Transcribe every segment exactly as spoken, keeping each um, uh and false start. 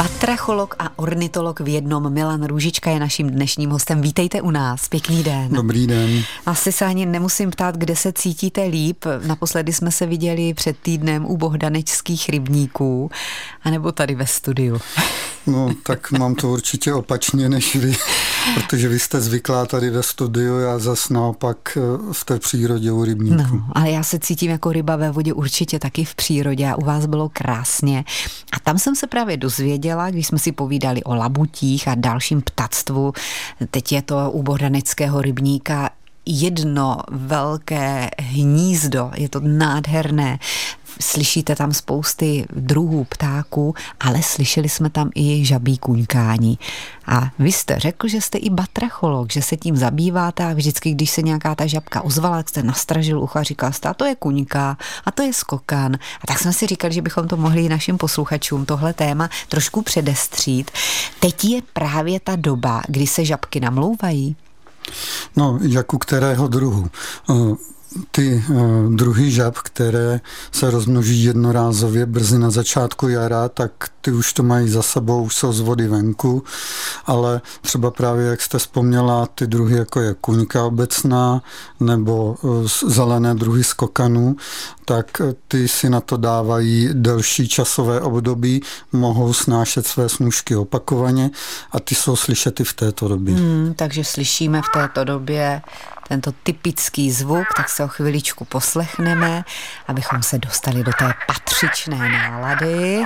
Batracholog a ornitolog v jednom Milan Růžička je naším dnešním hostem. Vítejte u nás. Pěkný den. Dobrý den. Asi se ani nemusím ptát, kde se cítíte líp. Naposledy jsme se viděli před týdnem u bohdanečských rybníků, anebo tady ve studiu. No, tak mám to určitě opačně než vy, protože vy jste zvyklá tady ve studiu, já zas naopak v té přírodě u rybníků. No, ale já se cítím jako ryba ve vodě určitě taky v přírodě a u vás bylo krásně. A tam jsem se právě dozvěděla, když jsme si povídali o labutích a dalším ptactvu. Teď je to u bohdaneckého rybníka jedno velké hnízdo, je to nádherné. Slyšíte tam spousty druhů ptáků, ale slyšeli jsme tam i žabí kuňkání. A vy jste řekl, že jste i batracholog, že se tím zabýváte a vždycky, když se nějaká ta žabka ozvala, tak jste nastražil ucho a říkal jste, a to je kuňka, a to je skokan. A tak jsme si říkali, že bychom to mohli našim posluchačům tohle téma trošku předestřít. Teď je právě ta doba, kdy se žabky namlouvají. No, jak u kterého druhu? Ty uh, druhy žab, které se rozmnoží jednorázově brzy na začátku jara, tak ty už to mají za sebou, už jsou z vody venku, ale třeba právě, jak jste vzpomněla, ty druhy, jako je kuňka obecná nebo uh, zelené druhy skokanů, tak ty si na to dávají delší časové období, mohou snášet své snůšky opakovaně a ty jsou slyšet i v této době. Hmm, takže slyšíme v této době tento typický zvuk, tak se o chviličku poslechneme, abychom se dostali do té patřičné nálady.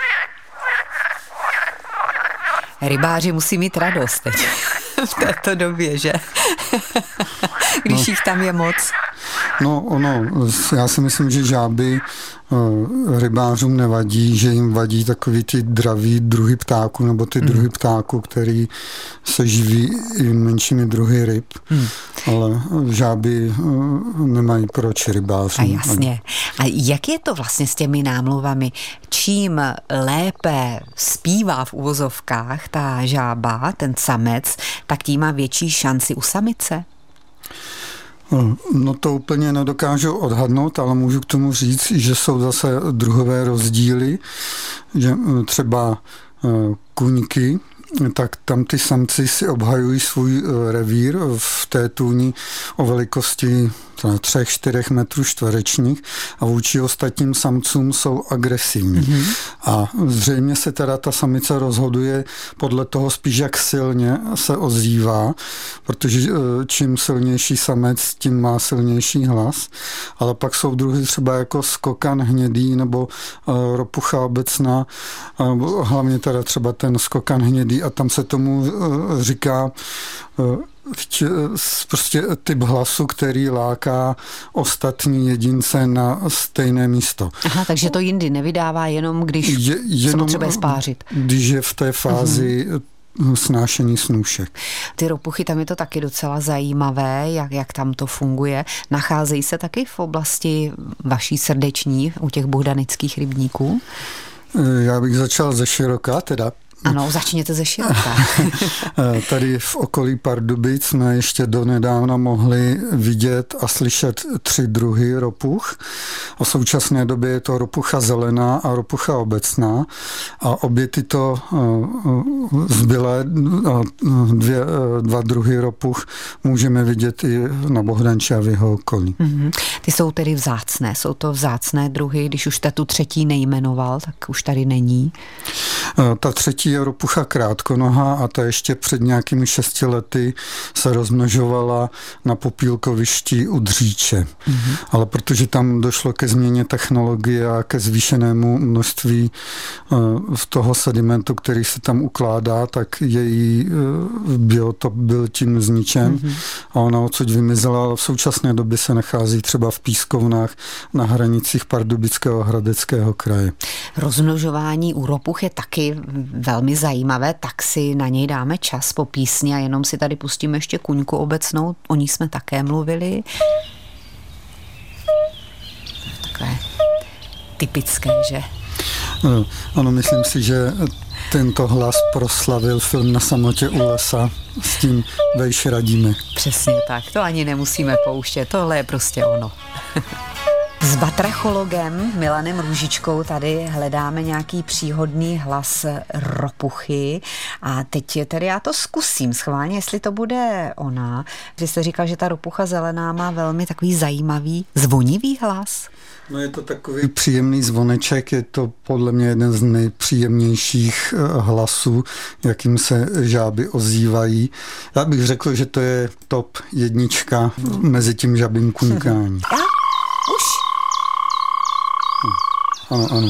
Rybáři musí mít radost teď v této době, že? Když no, jich tam je moc. No ono, já si myslím, že žáby rybářům nevadí, že jim vadí takový ty draví druhy ptáků nebo ty mm. druhy ptáků, který se živí i menšími druhy ryb, mm. ale žáby nemají proč rybářům. A jasně. A jak je to vlastně s těmi námluvami? Čím lépe zpívá v uvozovkách ta žába, ten samec, tak tím má větší šanci u samice? No to úplně nedokážu odhadnout, ale můžu k tomu říct, že jsou zase druhové rozdíly, že třeba kuňky, tak tam ty samci si obhajují svůj revír v té tůni o velikosti třech, čtyřech metrů čtverečních a vůči ostatním samcům jsou agresivní. Mm-hmm. A zřejmě se teda ta samice rozhoduje podle toho spíš, jak silně se ozývá, protože čím silnější samec, tím má silnější hlas, ale pak jsou druhy třeba jako skokan hnědý nebo uh, ropucha obecná, uh, hlavně teda třeba ten skokan hnědý a tam se tomu uh, říká uh, prostě typ hlasu, který láká ostatní jedince na stejné místo. Aha, takže to jindy nevydává jenom, když je, jenom, se potřebuje spářit. Když je v té fázi uh-huh. snášení snůšek. Ty ropuchy, tam je to taky docela zajímavé, jak, jak tam to funguje. Nacházejí se taky v oblasti vaší srdeční u těch bohdanických rybníků? Já bych začal ze široka, teda ano, začněte ze široka. Tady v okolí Pardubic jsme ještě donedávna mohli vidět a slyšet tři druhy ropuch. V současné době je to ropucha zelená a ropucha obecná. A obě tyto zbylé dvě, dva druhy ropuch můžeme vidět i na Bohdanče a v jeho okolí. Mm-hmm. Ty jsou tedy vzácné, jsou to vzácné druhy, když už jste tu třetí nejmenoval, tak už tady není. Ta třetí je ropucha krátkonohá a ta ještě před nějakými šesti lety se rozmnožovala na popílkovišti u Dříče. Mm-hmm. Ale protože tam došlo ke změně technologie a ke zvýšenému množství v toho sedimentu, který se tam ukládá, tak její biotop byl tím zničen mm-hmm. a ona odsud vymizela, ale v současné době se nachází třeba v pískovnách na hranicích Pardubického a Hradeckého kraje. Rozmnožování u ropuch je taky velmi zajímavé, tak si na něj dáme čas po písni a jenom si tady pustíme ještě kuňku obecnou, o ní jsme také mluvili. Takové typické, že? No, ano, myslím si, že tento hlas proslavil film Na samotě u lesa, s tím vejš radíme. Přesně tak, to ani nemusíme pouštět, tohle je prostě ono. S batrachologem Milanem Růžičkou tady hledáme nějaký příhodný hlas ropuchy a teď tedy já to zkusím schválně, jestli to bude ona. Vy jste říkal, že ta ropucha zelená má velmi takový zajímavý, zvonivý hlas. No je to takový příjemný zvoneček, je to podle mě jeden z nejpříjemnějších hlasů, jakým se žáby ozývají. Já bych řekl, že to je top jednička mezi tím žabým kuňkáním. A už. Ano, ano.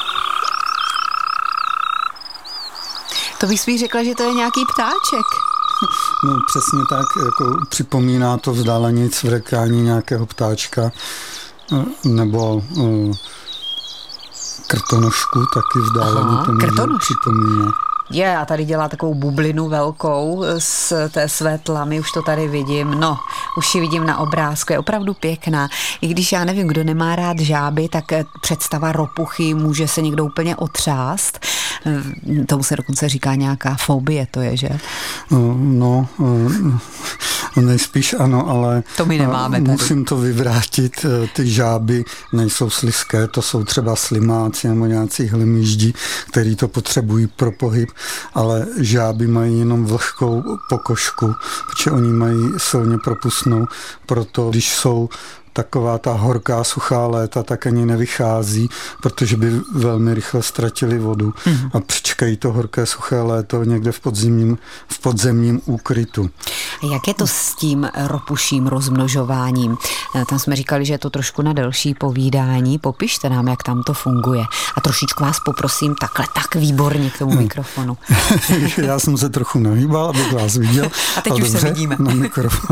To bych spíš řekla, že to je nějaký ptáček. No přesně tak, jako připomíná to vzdáleně cvrkání nějakého ptáčka, nebo uh, krtonošku taky vzdáleně to může připomínat. Je, a tady dělá takovou bublinu velkou z té své tlamy, už to tady vidím, no, už ji vidím na obrázku, je opravdu pěkná. I když já nevím, kdo nemá rád žáby, tak představa ropuchy může se někdo úplně otřást. Tomu se dokonce říká nějaká fobie, to je, že? No, nejspíš ano, ale to my nemáme tady. Musím to vyvrátit, ty žáby nejsou slizké, to jsou třeba slimáci nebo nějací hlemýždi, který to potřebují pro pohyb, ale žáby mají jenom vlhkou pokožku, protože oni mají silně propustnou, proto když jsou taková ta horká, suchá léta, tak ani nevychází, protože by velmi rychle ztratili vodu mm. a přičkají to horké, suché léto někde v podzemním, v podzemním úkrytu. Jak je to s tím ropuším rozmnožováním? Tam jsme říkali, že je to trošku na delší povídání. Popište nám, jak tam to funguje. A trošičku vás poprosím takhle, tak výborně k tomu mm. mikrofonu. Já jsem se trochu nahýbal, abych vás viděl. A teď a už se vidíme. Na mikrofon.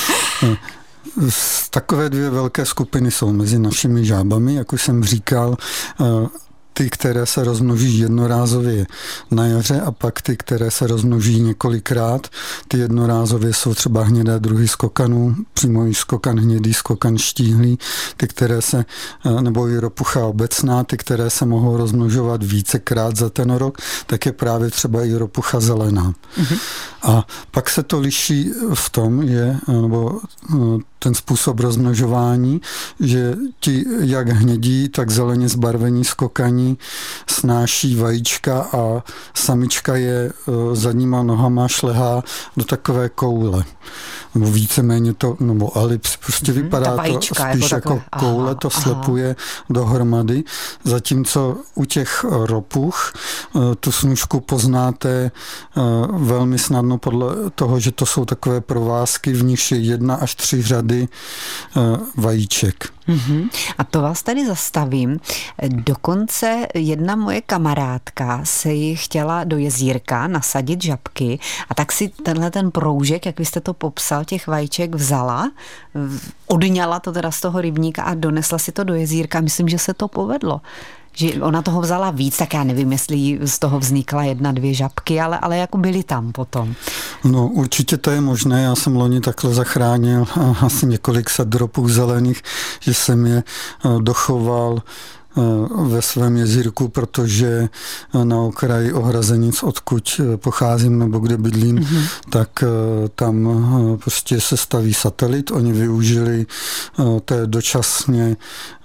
Takové dvě velké skupiny jsou mezi našimi žábami, jak už jsem říkal, ty, které se rozmnoží jednorázově na jaře a pak ty, které se rozmnoží několikrát. Ty jednorázově jsou třeba hnědé druhy skokanů, přímo i skokan hnědý, skokan štíhlý, ty, které se, nebo i ropucha obecná, ty, které se mohou rozmnožovat vícekrát za ten rok, tak je právě třeba i ropucha zelená. Mm-hmm. A pak se to liší v tom, že, nebo ten způsob rozmnožování, že ti jak hnědí, tak zeleně zbarvení skokaní snáší vajíčka a samička je zadníma nohama šlehá do takové koule. Nebo víceméně to, nebo elips, prostě mm-hmm, vypadá to spíš jako, jako koule, aha, to slepuje aha. dohromady. Zatímco u těch ropuch tu snužku poznáte velmi snadno podle toho, že to jsou takové provázky, v nichž je jedna až tři řady vajíček. Uhum. A to vás tady zastavím. Dokonce jedna moje kamarádka se jí chtěla do jezírka nasadit žabky a tak si tenhle ten proužek, jak vy jste to popsal, těch vajíček vzala, odňala to teda z toho rybníka a donesla si to do jezírka. Myslím, že se to povedlo. Že ona toho vzala víc, tak já nevím, jestli z toho vznikla jedna, dvě žabky, ale, ale jako byly tam potom. No určitě to je možné, já jsem loni takhle zachránil asi několik set ropů zelených, že jsem je dochoval ve svém jezírku, protože na okraji Ohrazenic, odkud pocházím nebo kde bydlím, mm-hmm. tak tam prostě se staví satelit. Oni využili té dočasně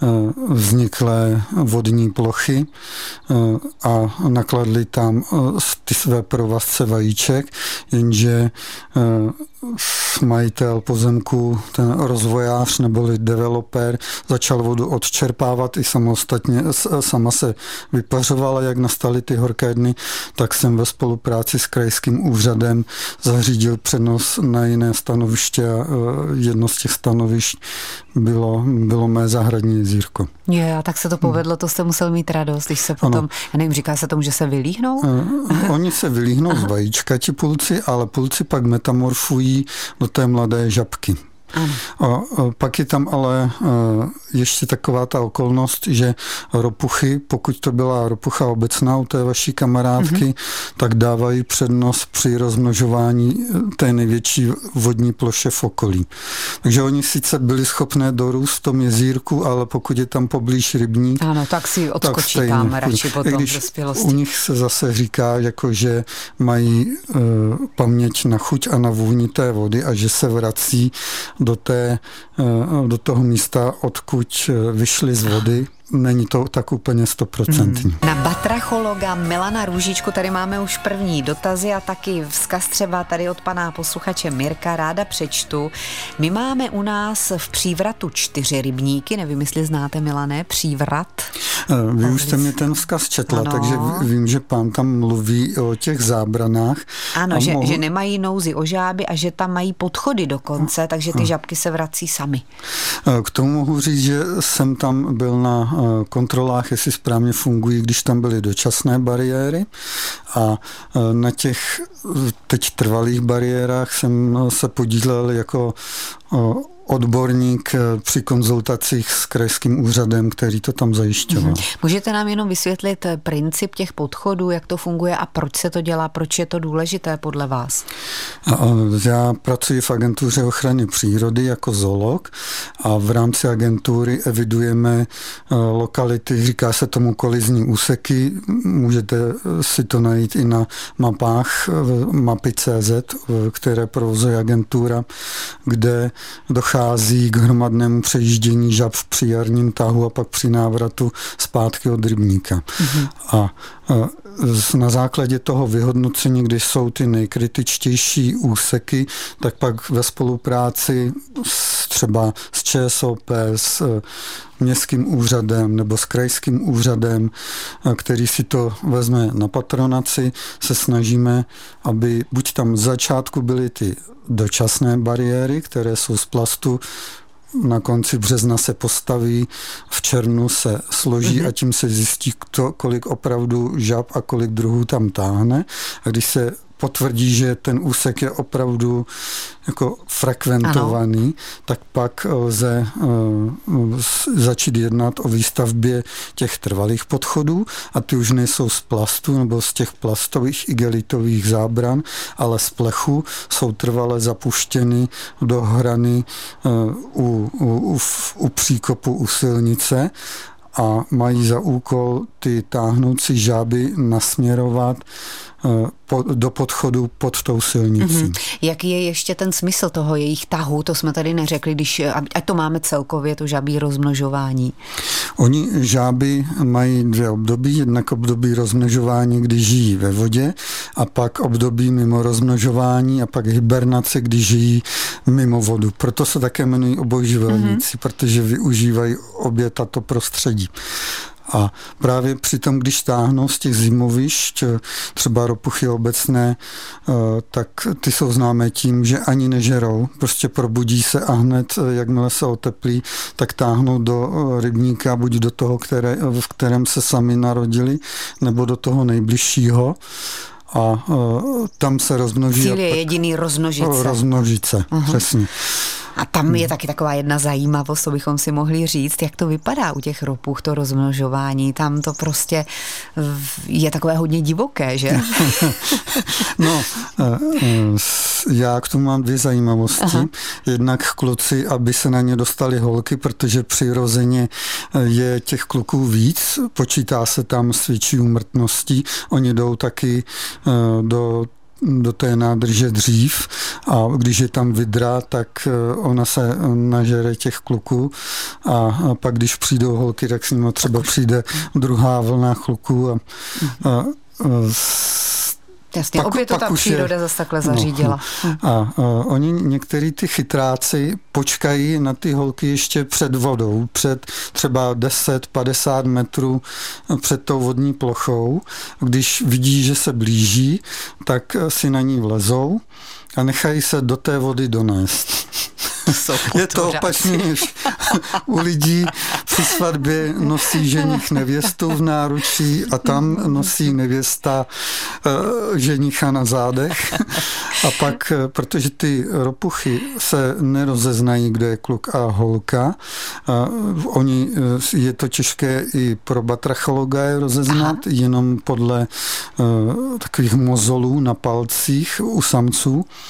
vzniklé vodní plochy a nakladli tam ty své provazce vajíček, jenže majitel pozemku, ten rozvojář neboli developer, začal vodu odčerpávat i samostatně, sama se vypařovala, jak nastaly ty horké dny, tak jsem ve spolupráci s krajským úřadem zařídil přenos na jiné stanoviště a jedno z těch stanovišť bylo, bylo mé zahradní jezírko. Je, a tak se to povedlo, to jste musel mít radost, když se potom, ano. já nevím, říká se tomu, že se vylíhnou? Oni se vylíhnou z vajíčka, ti pulci, ale pulci pak metamorfují do té mladé žabky. Ano. A pak je tam ale ještě taková ta okolnost, že ropuchy, pokud to byla ropucha obecná u té vaší kamarádky, mm-hmm. tak dávají přednost při rozmnožování té největší vodní ploše v okolí. Takže oni sice byli schopné dorůst v tom jezírku, ale pokud je tam poblíž rybník, ano, tak si odskočí tak tam radši potom v dospělosti. U nich se zase říká, jako, že mají e, paměť na chuť a na vůni té vody a že se vrací do, té, do toho místa, odkud vyšly z vody. Není to tak úplně stoprocentní. Hmm. Na batrachologa Milana Růžičku tady máme už první dotazy a taky vzkaz třeba tady od pana posluchače Mirka, ráda přečtu. My máme u nás v Přívratu čtyři rybníky, nevím, jestli znáte, Milané, Přívrat. Vy už jste mi ten vzkaz četla, ano. Takže vím, že pán tam mluví o těch zábranách. Ano, že, mohu... že nemají nouzi o žáby a že tam mají podchody dokonce, takže ty žabky se vrací sami. K tomu mohu říct, že jsem tam byl na kontrolách, jestli správně fungují, když tam byly dočasné bariéry, a na těch teď trvalých bariérách jsem se podílel jako odborník při konzultacích s krajským úřadem, který to tam zajišťoval. Mm-hmm. Můžete nám jenom vysvětlit princip těch podchodů, jak to funguje a proč se to dělá, proč je to důležité podle vás? Já pracuji v agentuře ochrany přírody jako zoolog a v rámci agentury evidujeme lokality, říká se tomu kolizní úseky, můžete si to najít i na mapách mapy tečka cé zet, které provozuje agentura, kde dochází k hromadnému přejíždění žab při jarním tahu a pak při návratu zpátky od rybníka. Mm-hmm. A na základě toho vyhodnocení, když jsou ty nejkritičtější úseky, tak pak ve spolupráci s, třeba s ČSOP, s městským úřadem nebo s krajským úřadem, který si to vezme na patronaci, se snažíme, aby buď tam z začátku byly ty dočasné bariéry, které jsou z plastu, na konci března se postaví, v červnu se složí mm-hmm. a tím se zjistí, kdo, kolik opravdu žab a kolik druhů tam táhne. A když se potvrdí, že ten úsek je opravdu jako frekventovaný, ano. tak pak lze uh, začít jednat o výstavbě těch trvalých podchodů a ty už nejsou z plastu nebo z těch plastových igelitových zábran, ale z plechu, jsou trvale zapuštěny do hrany uh, u, u, u, u příkopu u silnice a mají za úkol ty táhnoucí žáby nasměrovat do podchodu pod tou silnicí. Mm-hmm. Jaký je ještě ten smysl toho jejich tahu? To jsme tady neřekli, když, ať to máme celkově, to žabí rozmnožování. Oni žáby mají dvě období. Jednak období rozmnožování, kdy žijí ve vodě, a pak období mimo rozmnožování a pak hibernace, kdy žijí mimo vodu. Proto se také jmenují obojživelníci, mm-hmm. protože využívají obě tato prostředí. A právě přitom, když táhnou z těch zimovišť, třeba ropuchy obecné, tak ty jsou známé tím, že ani nežerou, prostě probudí se a hned, jakmile se oteplí, tak táhnou do rybníka, buď do toho, které, v kterém se sami narodili, nebo do toho nejbližšího. A uh, tam se rozmnoží. Cíl je jediný rozmnožit se. Rozmnožit se, uh-huh. přesně. A tam je taky taková jedna zajímavost, co bychom si mohli říct, jak to vypadá u těch ropuch, to rozmnožování. Tam to prostě je takové hodně divoké, že? No, já k tomu mám dvě zajímavosti. Aha. Jednak kluci, aby se na ně dostaly holky, protože přirozeně je těch kluků víc, počítá se tam s větší úmrtností. Oni jdou taky do do té nádrže dřív a když je tam vydra, tak ona se nažere těch kluků a pak když přijdou holky, tak s nimi třeba přijde druhá vlna kluků a, a, a Jasně, opět to ta příroda je, zase takhle zařídila. No, a, a oni, některý ty chytráci počkají na ty holky ještě před vodou, před třeba deset padesát metrů před tou vodní plochou. Když vidí, že se blíží, tak si na ní vlezou a nechají se do té vody donést. Je to opačně než u lidí při svatbě nosí ženich nevěstu v náručí a tam nosí nevěsta uh, ženicha na zádech. A pak, protože ty ropuchy se nerozeznají, kdo je kluk a holka, uh, oni, je to těžké i pro batrachologa je rozeznat, aha. jenom podle uh, takových mozolů na palcích u samců.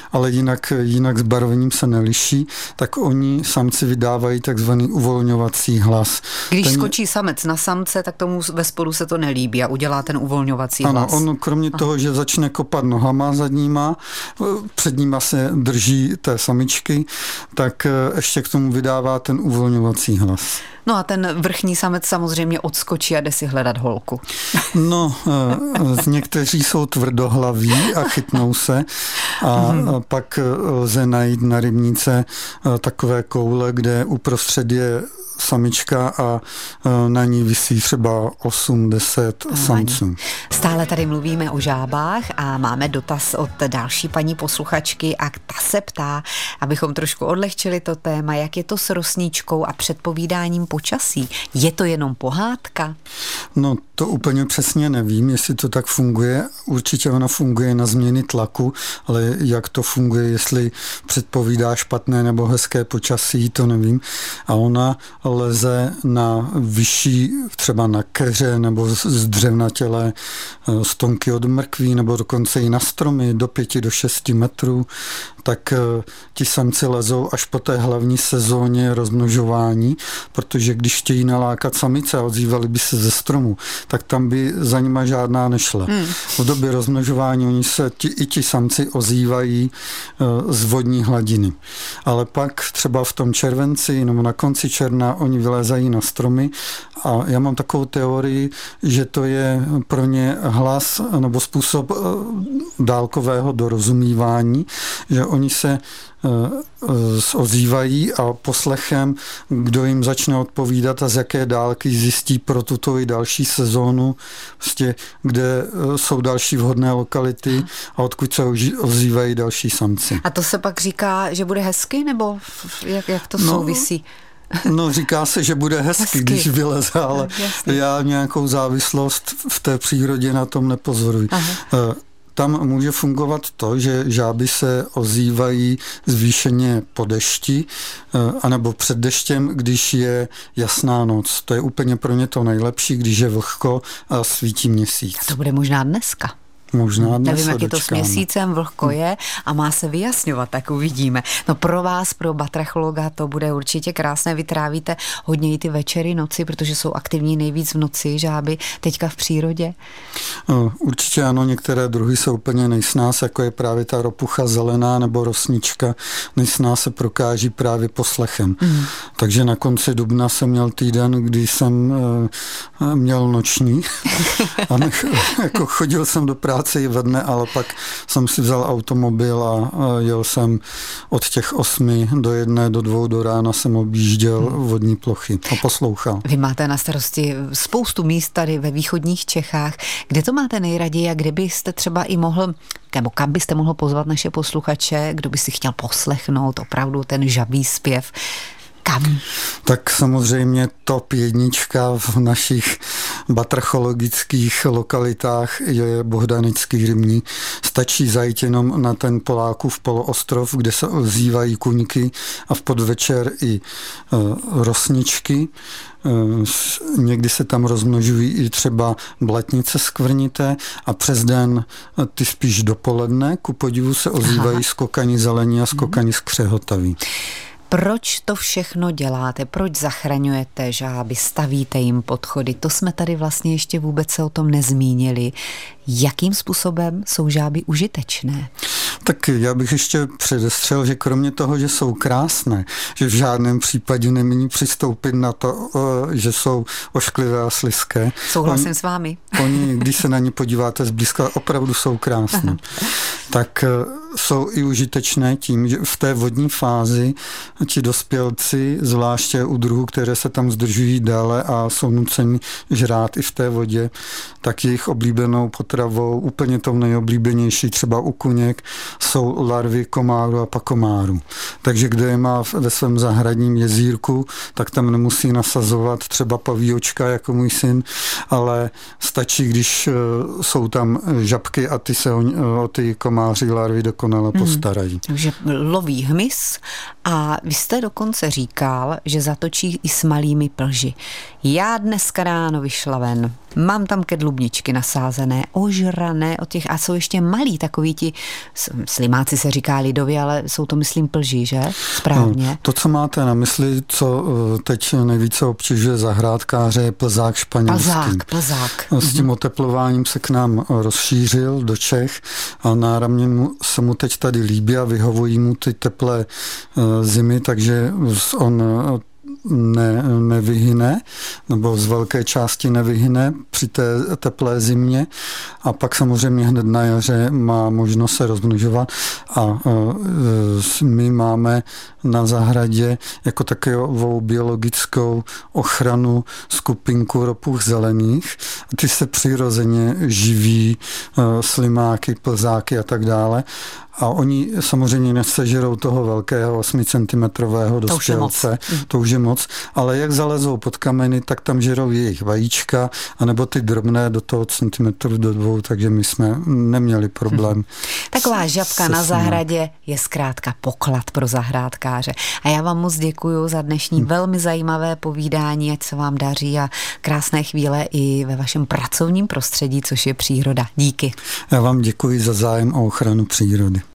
ale jinak, jinak s barvením se neliší, tak oni samci vydávají takzvaný uvolňovací hlas. Když ten... skočí samec na samce, tak tomu ve spodu se to nelíbí a udělá ten uvolňovací ano, hlas. Ano, on kromě toho, že začne kopat nohama zadníma, před nima se drží té samičky, tak ještě k tomu vydává ten uvolňovací hlas. No a ten vrchní samec samozřejmě odskočí a jde si hledat holku. No, někteří jsou tvrdohlaví a chytnou se a pak lze najít na rybníce takové koule, kde uprostřed je samička a na ní visí třeba osm deset samců. Stále tady mluvíme o žábách a máme dotaz od další paní posluchačky a ta se ptá, abychom trošku odlehčili to téma, jak je to s rosničkou a předpovídáním počasí. Je to jenom pohádka? No, to úplně přesně nevím, jestli to tak funguje. Určitě ona funguje na změny tlaku, ale jak to funguje, jestli předpovídá špatné nebo hezké počasí, to nevím. A ona leze na vyšší, třeba na keře nebo z dřevnatělé stonky od mrkví nebo dokonce i na stromy do pěti do šesti metrů, tak ti samci lezou až po té hlavní sezóně rozmnožování, protože když chtějí nalákat samice a ozývali by se ze stromu, tak tam by za nima žádná nešla. Hmm. V době rozmnožování oni se ti, i ti samci ozývají z vodní hladiny. Ale pak třeba v tom červenci nebo na konci června oni vylézají na stromy a já mám takovou teorii, že to je pro ně hlas nebo způsob dálkového dorozumívání, že oni se ozývají a poslechem, kdo jim začne odpovídat a z jaké dálky zjistí pro tuto i další sezónu, vlastně, kde jsou další vhodné lokality a odkud se ozývají další samci. A to se pak říká, že bude hezky, nebo jak, jak to no, souvisí? No, říká se, že bude hezky, hezky. Když vyleze, ale no, já nějakou závislost v té přírodě na tom nepozoruji. Aha. Tam může fungovat to, že žáby se ozývají zvýšeně po dešti anebo před deštěm, když je jasná noc. To je úplně pro ně to nejlepší, když je vlhko a svítí měsíc. To bude možná dneska. Možná dnes. Nevím, jak je to s měsícem, vlhko je a má se vyjasňovat, tak uvidíme. No pro vás, pro batrachologa, to bude určitě krásné. Vy trávíte hodně i ty večery, noci, protože jsou aktivní nejvíc v noci žáby teďka v přírodě? Určitě ano, některé druhy jsou úplně nejsnáz, jako je právě ta ropucha zelená nebo rosnička. Nejsnáz se prokáží právě poslechem. Mm. Takže na konci dubna jsem měl týden, kdy jsem měl noční a nech, jako chodil jsem do práce i ve dne, ale pak jsem si vzal automobil a jel jsem od těch osmi do jedné, do dvou do rána jsem objížděl vodní plochy a poslouchal. Vy máte na starosti spoustu míst tady ve východních Čechách. Kde to máte nejraději a kde byste třeba i mohl, nebo kam byste mohl pozvat naše posluchače, kdo by si chtěl poslechnout opravdu ten žabý zpěv? Kam? Tak samozřejmě top jednička v našich batrachologických lokalitách je Bohdanický rybník. Stačí zajít jenom na ten Polákův poloostrov, kde se ozývají kuňky a v podvečer i uh, rosničky. Uh, někdy se tam rozmnožují i třeba blatnice skvrnité a přes den uh, ty spíš dopoledne, ku podivu se ozývají Aha. skokani zelení a skokani skřehotaví. Proč to všechno děláte? Proč zachraňujete žáby, stavíte jim podchody? To jsme tady vlastně ještě vůbec se o tom nezmínili. Jakým způsobem jsou žáby užitečné? Tak já bych ještě předestřel, že kromě toho, že jsou krásné, že v žádném případě nemíní přistoupit na to, že jsou ošklivé a slizké. Souhlasím oni, s vámi. Oni, když se na ně podíváte zblízka, opravdu jsou krásné. Tak jsou i užitečné tím, že v té vodní fázi ti dospělci, zvláště u druhů, které se tam zdržují déle a jsou nuceni žrát i v té vodě, tak jejich oblíbenou potravou, úplně tou nejoblíbenější, třeba u kuněk, jsou larvy komáru a pakomáru. Takže kdo je má ve svém zahradním jezírku, tak tam nemusí nasazovat třeba pavíočka jako můj syn, ale stačí, když jsou tam žabky a ty se o, o ty komáry kamáři larvy dokonale postarají. Hmm. Takže loví hmyz a vy jste dokonce říkal, že zatočí i s malými plži. Já dneska ráno vyšla ven, mám tam kedlubničky nasázené, ožrané od těch, a jsou ještě malí, takový ti, slimáci se říká lidově, ale jsou to, myslím, plži, že? Správně. No, to, co máte na mysli, co teď nejvíce obtěžuje zahrádkáře, je plzák španělský. Plzák, plzák. S tím oteplováním se k nám rozšířil do Čech a náramně mu, se mu teď tady líbí a vyhovují mu ty teplé zimy, takže on ne, nevyhyne, nebo z velké části nevyhyne při té teplé zimě a pak samozřejmě hned na jaře má možnost se rozmnožovat a my máme na zahradě jako takovou biologickou ochranu skupinku ropuch zelených. Ty se přirozeně živí, slimáky, plzáky a tak dále. A oni samozřejmě nesežerou toho velkého osmicentimetrového dospělce, to už je moc, ale jak zalezou pod kameny, tak tam žerou jejich vajíčka, anebo ty drobné do toho centimetru do dvou, takže my jsme neměli problém. Hmm. Taková žabka na zahradě je zkrátka poklad pro zahrádkáře. A já vám moc děkuju za dnešní hmm. velmi zajímavé povídání, ať se vám daří a krásné chvíle i ve vašem pracovním prostředí, což je příroda. Díky. Já vám děkuji za zájem o ochranu přírody.